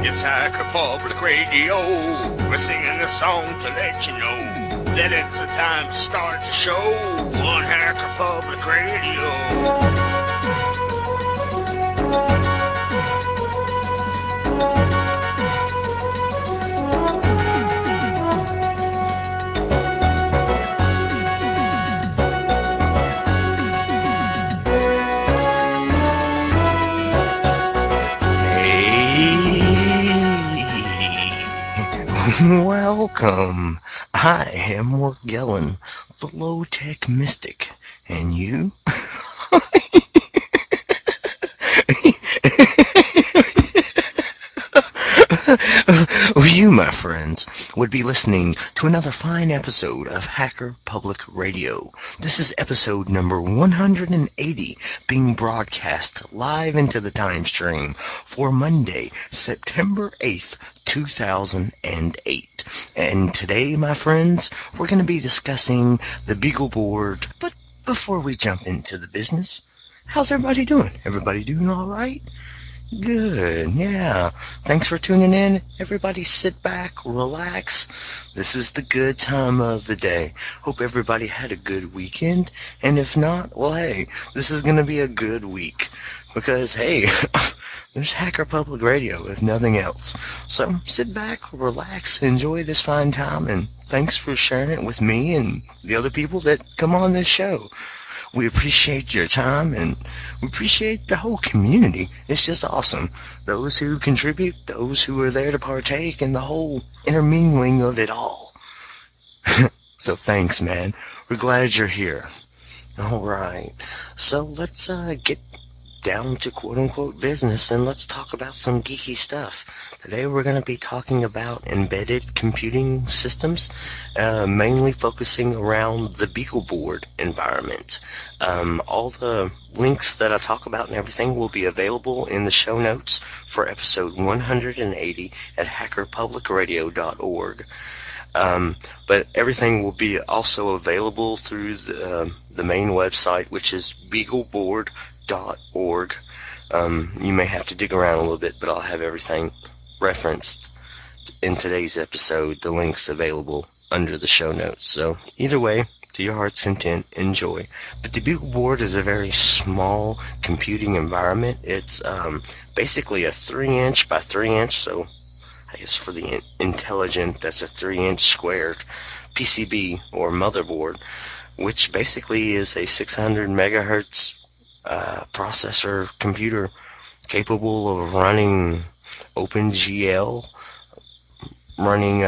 It's Hacker Public Radio. We're singing the song to let you know that it's the time to start the show on Hacker Public Radio. Welcome. I am Morgellon, the low-tech mystic, and you? You, my friends, would be listening to another fine episode of Hacker Public Radio. This is episode number 180, being broadcast live into the time stream for Monday, September 8th, 2008. And today, my friends, we're going to be discussing the BeagleBoard. But before we jump into the business, how's everybody doing? Everybody doing all right? Good, yeah. Thanks for tuning in. Everybody sit back, relax. This is the good time of the day. Hope everybody had a good weekend. And if not, well, hey, this is going to be a good week. Because, hey, there's Hacker Public Radio, if nothing else. So sit back, relax, enjoy this fine time, and thanks for sharing it with me and the other people that come on this show. We appreciate your time, and we appreciate the whole community. It's just awesome. Those who contribute, those who are there to partake, and the whole intermingling of it all. So thanks, man. We're glad you're here. All right. So let's get down to quote-unquote business, and let's talk about some geeky stuff. Today we're going to be talking about embedded computing systems, mainly focusing around the BeagleBoard environment. All the links that I talk about and everything will be available in the show notes for episode 180 at hackerpublicradio.org. But everything will be also available through the main website, which is beagleboard.org. You may have to dig around a little bit, but I'll have everything referenced in today's episode, the links available under the show notes. So either way, to your heart's content, enjoy. But the BeagleBoard is a very small computing environment. It's basically a 3-inch by 3-inch, so I guess for the intelligent, that's a 3-inch squared PCB or motherboard, which basically is a 600 megahertz processor computer capable of running OpenGL, running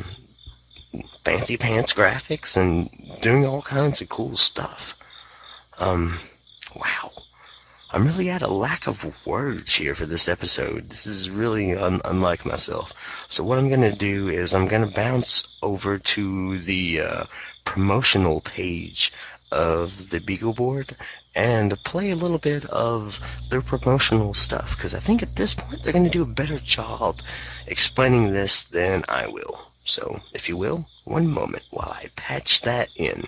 fancy pants graphics, and doing all kinds of cool stuff. Wow. I'm really at a lack of words here for this episode. This is really unlike myself. So what I'm going to do is I'm going to bounce over to the promotional page of the BeagleBoard and play a little bit of their promotional stuff, because I think at this point they're going to do a better job explaining this than I will. So, if you will, one moment while I patch that in.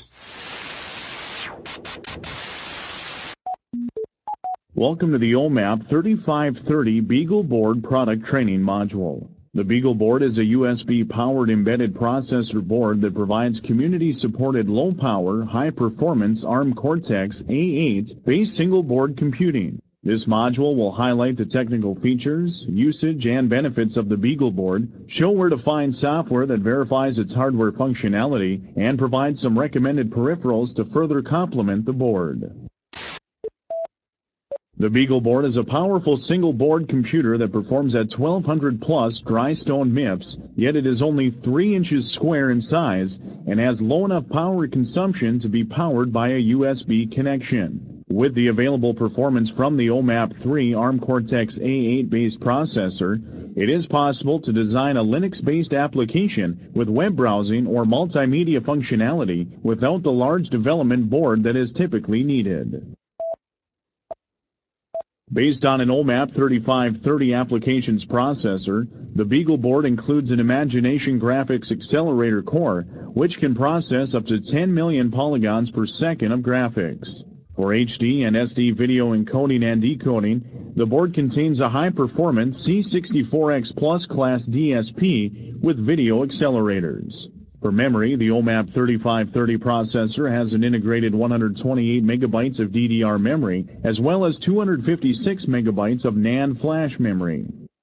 Welcome to the OMAP 3530 BeagleBoard product training module. The BeagleBoard is a USB-powered embedded processor board that provides community-supported low-power, high-performance ARM Cortex-A8-based single-board computing. This module will highlight the technical features, usage, and benefits of the BeagleBoard, show where to find software that verifies its hardware functionality, and provide some recommended peripherals to further complement the board. The BeagleBoard is a powerful single-board computer that performs at 1200 plus dry stone MIPS, yet it is only 3 inches square in size and has low enough power consumption to be powered by a USB connection. With the available performance from the OMAP 3 ARM Cortex-A8-based processor, it is possible to design a Linux-based application with web browsing or multimedia functionality without the large development board that is typically needed. Based on an OMAP 3530 applications processor, the BeagleBoard includes an Imagination Graphics Accelerator core, which can process up to 10 million polygons per second of graphics. For HD and SD video encoding and decoding, the board contains a high-performance C64X Plus class DSP with video accelerators. For memory, the OMAP 3530 processor has an integrated 128 megabytes of DDR memory, as well as 256 megabytes of NAND flash memory.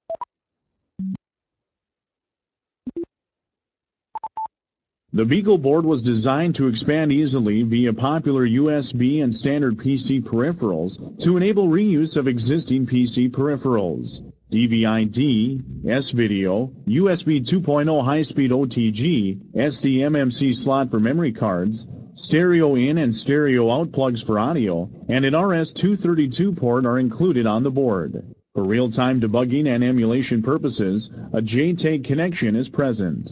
The BeagleBoard was designed to expand easily via popular USB and standard PC peripherals to enable reuse of existing PC peripherals. DVI-D, S-Video, USB 2.0 high-speed OTG, SDMMC slot for memory cards, stereo in and stereo out plugs for audio, and an RS-232 port are included on the board. For real-time debugging and emulation purposes, a JTAG connection is present.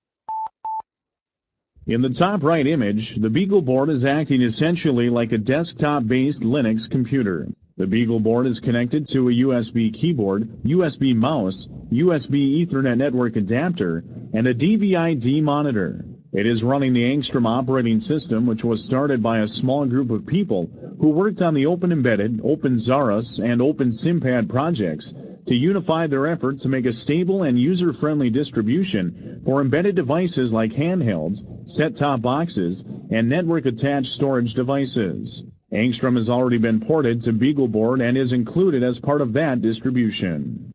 In the top right image, the BeagleBoard is acting essentially like a desktop-based Linux computer. The BeagleBoard is connected to a USB keyboard, USB mouse, USB Ethernet network adapter, and a DVI-D monitor. It is running the Angstrom operating system, which was started by a small group of people who worked on the Open Embedded, Open Zaros, and Open SimPad projects to unify their efforts to make a stable and user-friendly distribution for embedded devices like handhelds, set-top boxes, and network-attached storage devices. Angstrom has already been ported to BeagleBoard and is included as part of that distribution.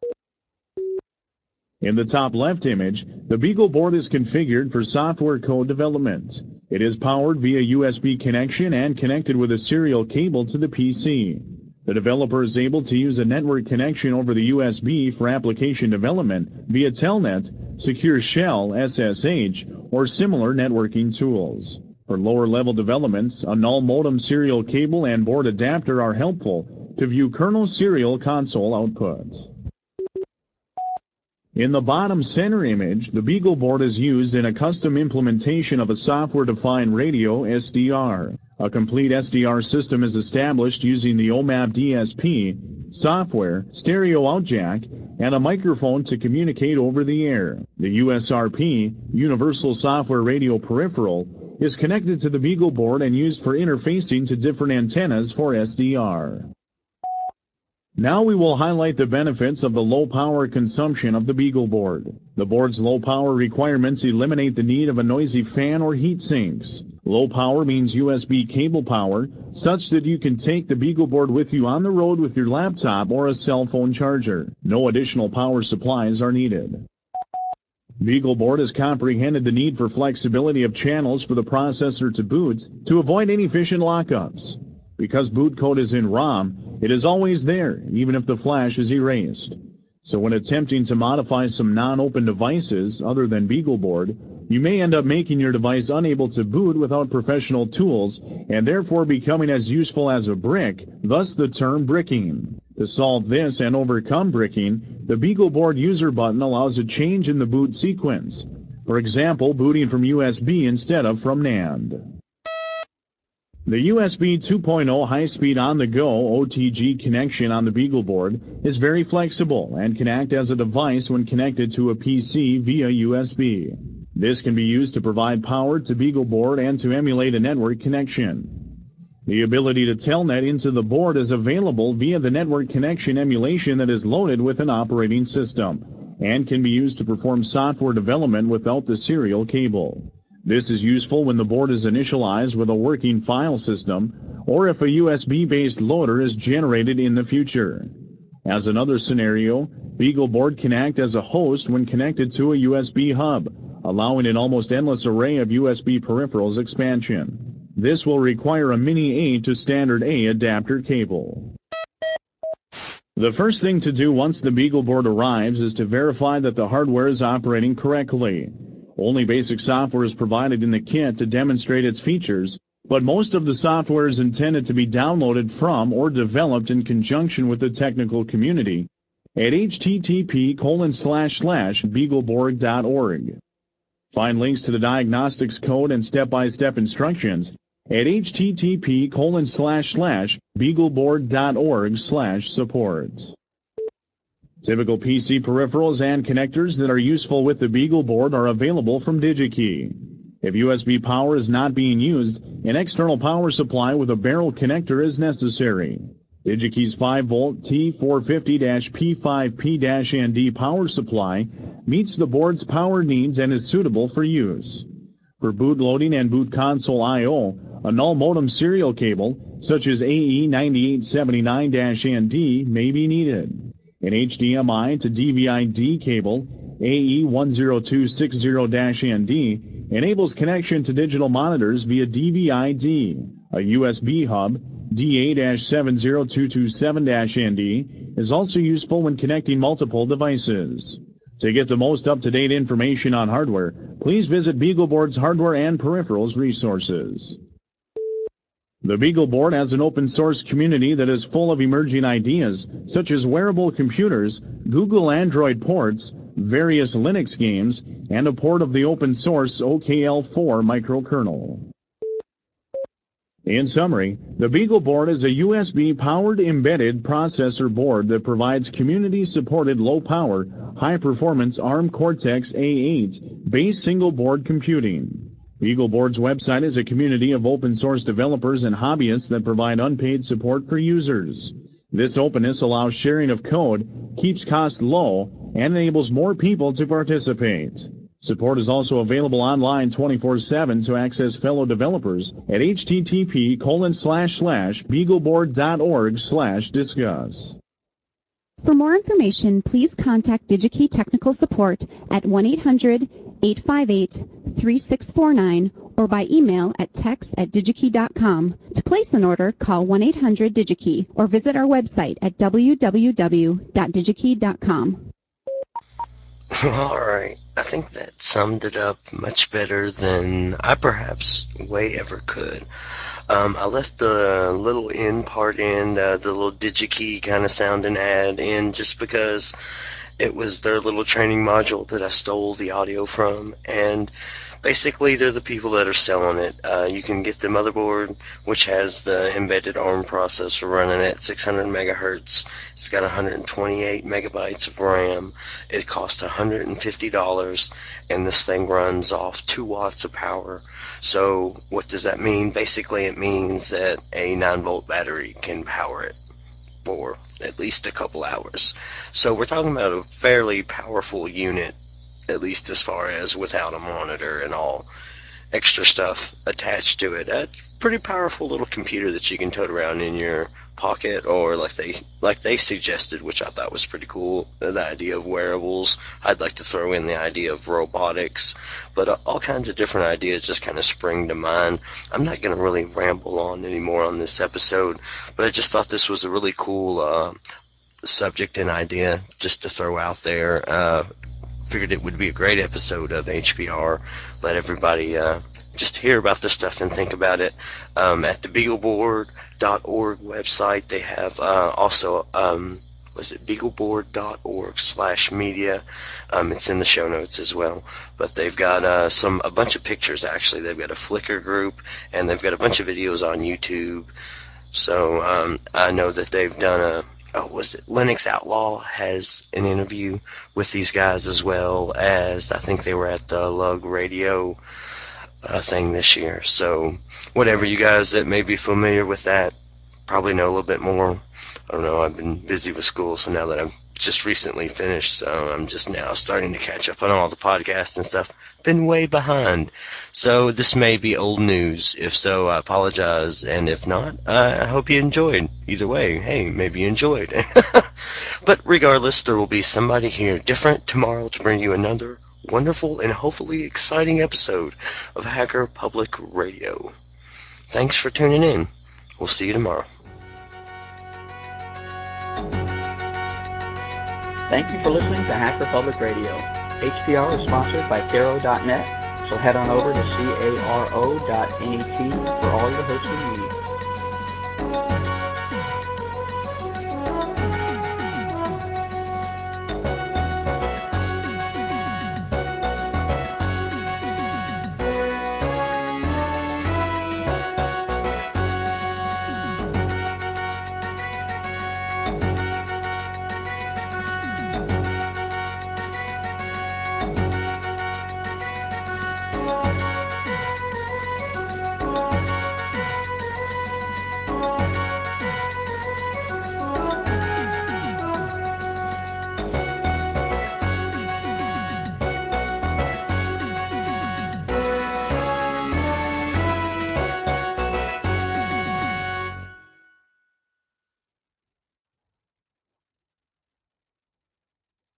In the top left image, the BeagleBoard is configured for software code development. It is powered via USB connection and connected with a serial cable to the PC. The developer is able to use a network connection over the USB for application development via Telnet, Secure Shell, SSH, or similar networking tools. For lower-level developments, a null modem serial cable and board adapter are helpful to view kernel serial console output. In the bottom center image, the BeagleBoard is used in a custom implementation of a software-defined radio SDR. A complete SDR system is established using the OMAP DSP, software, stereo out jack, and a microphone to communicate over the air. The USRP, Universal Software Radio Peripheral, is connected to the BeagleBoard and used for interfacing to different antennas for SDR. Now we will highlight the benefits of the low power consumption of the BeagleBoard. The board's low power requirements eliminate the need of a noisy fan or heat sinks. Low power means USB cable power, such that you can take the BeagleBoard with you on the road with your laptop or a cell phone charger. No additional power supplies are needed. BeagleBoard has comprehended the need for flexibility of channels for the processor to boot to avoid inefficient lockups. Because boot code is in ROM, it is always there, even if the flash is erased. So when attempting to modify some non-open devices other than BeagleBoard, you may end up making your device unable to boot without professional tools and therefore becoming as useful as a brick, thus the term bricking. To solve this and overcome bricking, the BeagleBoard user button allows a change in the boot sequence. For example, booting from USB instead of from NAND. The USB 2.0 high-speed on-the-go OTG connection on the BeagleBoard is very flexible and can act as a device when connected to a PC via USB. This can be used to provide power to BeagleBoard and to emulate a network connection. The ability to telnet into the board is available via the network connection emulation that is loaded with an operating system and can be used to perform software development without the serial cable. This is useful when the board is initialized with a working file system or if a USB-based loader is generated in the future. As another scenario, BeagleBoard can act as a host when connected to a USB hub, allowing an almost endless array of USB peripherals expansion. This will require a Mini A to standard A adapter cable. The first thing to do once the BeagleBoard arrives is to verify that the hardware is operating correctly. Only basic software is provided in the kit to demonstrate its features, but most of the software is intended to be downloaded from or developed in conjunction with the technical community at http://beagleboard.org. Find links to the diagnostics code and step-by-step instructions at http://beagleboard.org/support. Typical PC peripherals and connectors that are useful with the BeagleBoard are available from DigiKey. If USB power is not being used, an external power supply with a barrel connector is necessary. DigiKey's 5-volt T450-P5P-ND power supply meets the board's power needs and is suitable for use. For boot loading and boot console I/O, a null modem serial cable, such as AE9879-ND, may be needed. An HDMI to DVI-D cable, AE10260-ND, enables connection to digital monitors via DVI-D. A USB hub, DA-70227-ND, is also useful when connecting multiple devices. To get the most up-to-date information on hardware, please visit BeagleBoard's hardware and peripherals resources. The BeagleBoard has an open-source community that is full of emerging ideas, such as wearable computers, Google Android ports, various Linux games, and a port of the open-source OKL4 microkernel. In summary, the BeagleBoard is a USB-powered embedded processor board that provides community-supported low-power, high-performance ARM Cortex-A8 base single-board computing. BeagleBoard's website is a community of open-source developers and hobbyists that provide unpaid support for users. This openness allows sharing of code, keeps costs low, and enables more people to participate. Support is also available online 24/7 to access fellow developers at http://beagleboard.org/discuss. For more information, please contact DigiKey Technical Support at 1-800-858-3649 or by email at techs@digikey.com. To place an order, call 1-800-DigiKey or visit our website at www.digikey.com. All right. I think that summed it up much better than I perhaps way ever could. I left the little in part in, the little DigiKey kind of sound and ad in just because it was their little training module that I stole the audio from, and basically they're the people that are selling it. You can get the motherboard, which has the embedded ARM processor running at 600 megahertz. It's got 128 megabytes of RAM. It costs $150, and this thing runs off 2 watts of power. So what does that mean? Basically it means that a 9-volt battery can power it for at least a couple hours. So we're talking about a fairly powerful unit, at least as far as without a monitor and all extra stuff attached to it. A pretty powerful little computer that you can tote around in your pocket, or like they suggested, which I thought was pretty cool, the idea of wearables. I'd like to throw in the idea of robotics, but all kinds of different ideas just kind of spring to mind. I'm not going to really ramble on anymore on this episode, but I just thought this was a really cool subject and idea just to throw out there. Figured it would be a great episode of HPR. Let everybody just hear about this stuff and think about it. At the beagleboard.org website, they have also, was it beagleboard.org/media? It's in the show notes as well. But they've got a bunch of pictures, actually. They've got a Flickr group, and they've got a bunch of videos on YouTube. So I know that they've done was it Linux Outlaw has an interview with these guys, as well as I think they were at the Lug Radio thing this year. So whatever, you guys that may be familiar with that probably know a little bit more. I don't know, I've been busy with school, so now that I've just recently finished, so I'm just now starting to catch up on all the podcasts and stuff. Been way behind. So this may be old news. If so, I apologize. And if not, I hope you enjoyed. Either way, hey, maybe you enjoyed. But regardless, there will be somebody here different tomorrow to bring you another wonderful and hopefully exciting episode of Hacker Public Radio. Thanks for tuning in. We'll see you tomorrow. Thank you for listening to Hacker Public Radio. HPR is sponsored by Caro.net, so head on over to caro.net for all your hosting needs.